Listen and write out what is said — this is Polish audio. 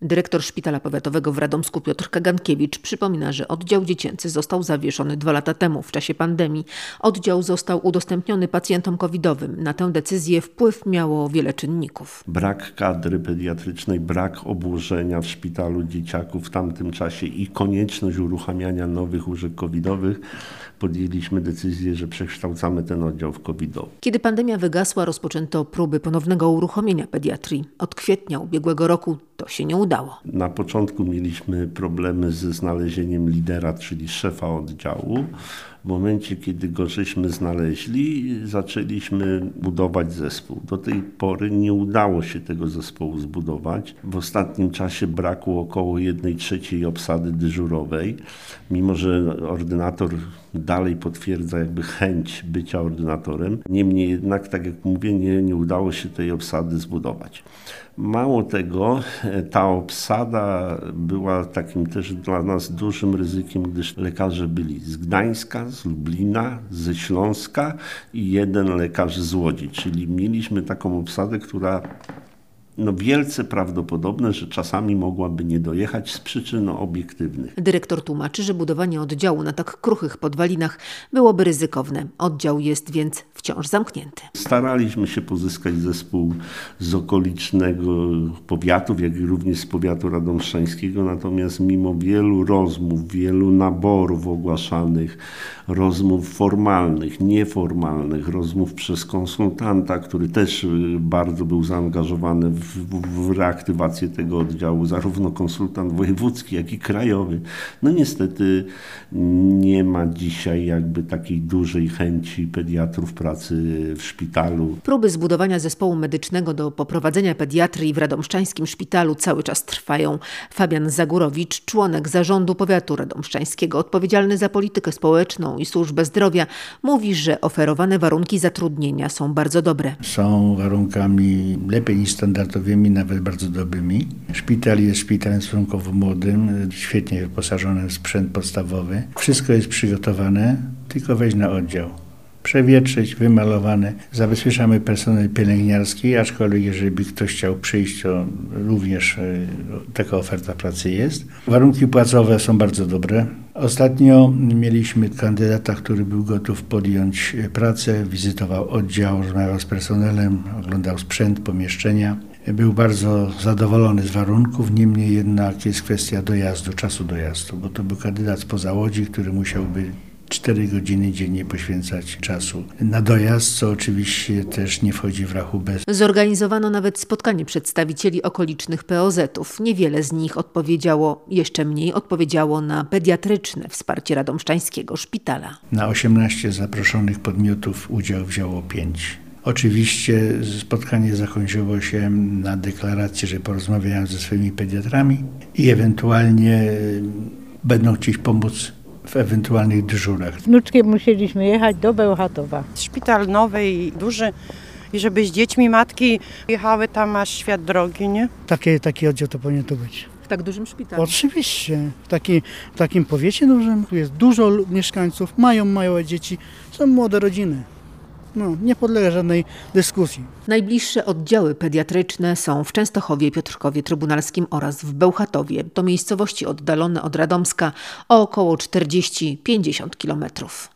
Dyrektor Szpitala Powiatowego w Radomsku Piotr Kagankiewicz przypomina, że oddział dziecięcy został zawieszony 2 lata temu w czasie pandemii. Oddział został udostępniony pacjentom covidowym. Na tę decyzję wpływ miało wiele czynników. Brak kadry pediatrycznej, brak obłożenia w szpitalu dzieciaków w tamtym czasie i konieczność uruchamiania nowych łóżek covidowych. Podjęliśmy decyzję, że przekształcamy ten oddział w covidowy. Kiedy pandemia wygasła, rozpoczęto próby ponownego uruchomienia pediatrii. Od kwietnia ubiegłego roku to się nie udało. Na początku mieliśmy problemy ze znalezieniem lidera, czyli szefa oddziału. W momencie, kiedy go żeśmy znaleźli, zaczęliśmy budować zespół. Do tej pory nie udało się tego zespołu zbudować. W ostatnim czasie brakło około 1/3 obsady dyżurowej, mimo że ordynator dalej potwierdza chęć bycia ordynatorem. Niemniej jednak, tak jak mówię, nie udało się tej obsady zbudować. Mało tego, ta obsada była takim też dla nas dużym ryzykiem, gdyż lekarze byli z Gdańska, z Lublina, ze Śląska i 1 lekarz z Łodzi, czyli mieliśmy taką obsadę, która wielce prawdopodobne, że czasami mogłaby nie dojechać z przyczyn obiektywnych. Dyrektor tłumaczy, że budowanie oddziału na tak kruchych podwalinach byłoby ryzykowne. Oddział jest więc wciąż zamknięty. Staraliśmy się pozyskać zespół z okolicznego powiatów, jak i również z powiatu radomszczańskiego, natomiast mimo wielu rozmów, wielu naborów ogłaszanych, rozmów formalnych, nieformalnych, rozmów przez konsultanta, który też bardzo był zaangażowany w reaktywację tego oddziału, zarówno konsultant wojewódzki, jak i krajowy. Niestety nie ma dzisiaj takiej dużej chęci pediatrów pracy w szpitalu. Próby zbudowania zespołu medycznego do poprowadzenia pediatrii w radomszczańskim szpitalu cały czas trwają. Fabian Zagórowicz, członek zarządu powiatu radomszczańskiego, odpowiedzialny za politykę społeczną i służbę zdrowia, mówi, że oferowane warunki zatrudnienia są bardzo dobre. Są warunkami lepiej niż standardowymi, nawet bardzo dobrymi. Szpital jest szpitalem stosunkowo młodym, świetnie wyposażonym w sprzęt podstawowy. Wszystko jest przygotowane, tylko wejść na oddział. Przewietrzyć, wymalowane. Zabezpieczamy personel pielęgniarski, aczkolwiek jeżeli ktoś chciał przyjść, to również taka oferta pracy jest. Warunki płacowe są bardzo dobre. Ostatnio mieliśmy kandydata, który był gotów podjąć pracę, wizytował oddział, rozmawiał z personelem, oglądał sprzęt, pomieszczenia. Był bardzo zadowolony z warunków, niemniej jednak jest kwestia dojazdu, czasu dojazdu, bo to był kandydat spoza Łodzi, który musiałby 4 godziny dziennie poświęcać czasu na dojazd, co oczywiście też nie wchodzi w rachubę. Zorganizowano nawet spotkanie przedstawicieli okolicznych POZ-ów. Niewiele z nich jeszcze mniej odpowiedziało na pediatryczne wsparcie radomszczańskiego szpitala. Na 18 zaproszonych podmiotów udział wzięło 5. Oczywiście spotkanie zakończyło się na deklaracji, że porozmawiają ze swoimi pediatrami i ewentualnie będą chcieć pomóc w ewentualnych dyżurach. Z wnuczkiem musieliśmy jechać do Bełchatowa. Szpital nowy i duży i żeby z dziećmi matki jechały tam aż świat drogi, nie? Taki oddział to powinien to być. W tak dużym szpitalu? Oczywiście. W takim powiecie dużym. Tu jest dużo mieszkańców, mają małe dzieci, są młode rodziny. Nie podlega żadnej dyskusji. Najbliższe oddziały pediatryczne są w Częstochowie, Piotrkowie Trybunalskim oraz w Bełchatowie. To miejscowości oddalone od Radomska o około 40-50 kilometrów.